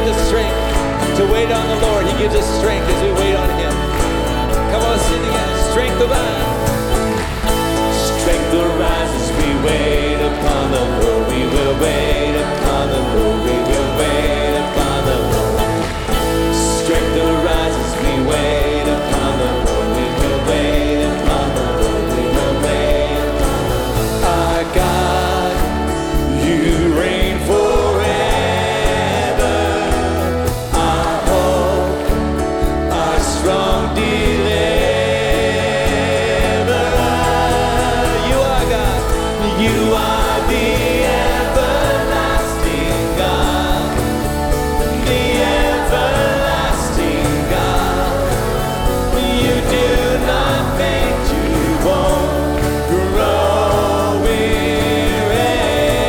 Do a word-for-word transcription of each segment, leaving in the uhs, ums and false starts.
gives us strength to wait on the Lord. He gives us strength as we wait on Him. Come on, sing together. Strength arise. Strength arise as we wait upon the Lord. We will wait upon the Lord. We will wait upon the Lord. Strength arise as we wait upon the Lord. We will wait upon the Lord. We will wait upon the Lord. Our God, you reign forever. Our hope, our strong deliverer. You are God. You are the everlasting God. The everlasting God. You do not faint, you won't grow weary.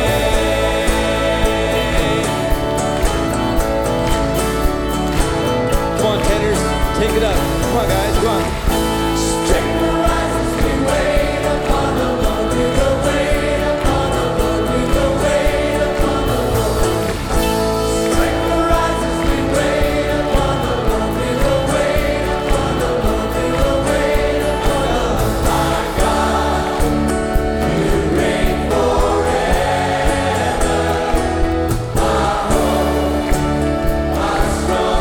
Come on, tenors, take it up. Come on, guys, come on. Strength arises, we wait upon the Lord. We will wait upon the Lord. We will wait upon the Lord. Strength arises, we wait upon the Lord. We will wait upon the Lord. We will wait upon the Lord. Our God, you reign forever. Our hope, our strong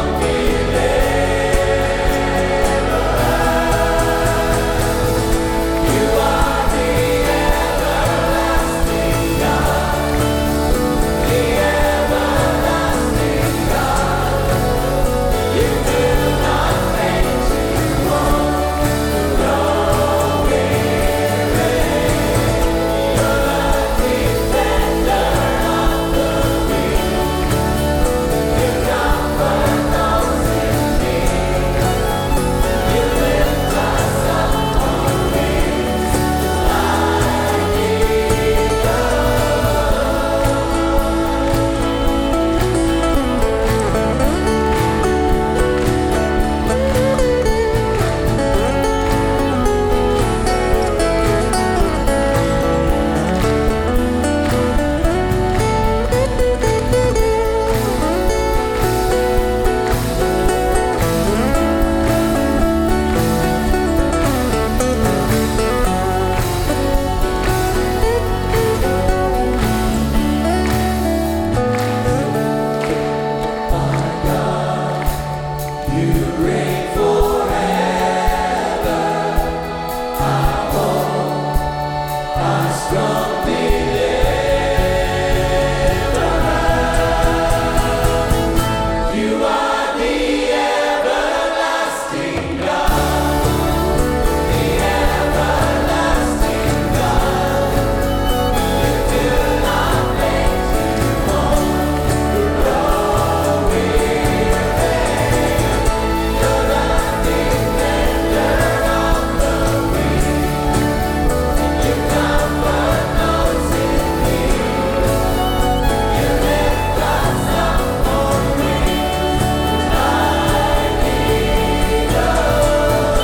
You are the everlasting God, the everlasting God. You do not faint, you won't grow weary. You're the defender of the weak. You comfort those in need. You lift us up on wings like You reign forever. Our hope, our strong deliverer. You are the everlasting God, the everlasting God. You do not faint, you won't grow weary. You're the defender of the weak. You comfort those in need. You lift us up on wings like eagles.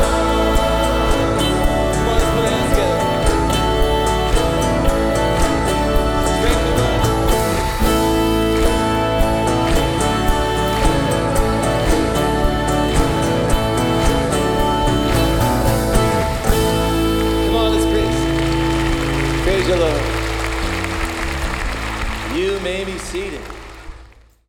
Come on, let's put our hands together. Strength arise. Come on, let's praise. Praise the Lord. You may be seated.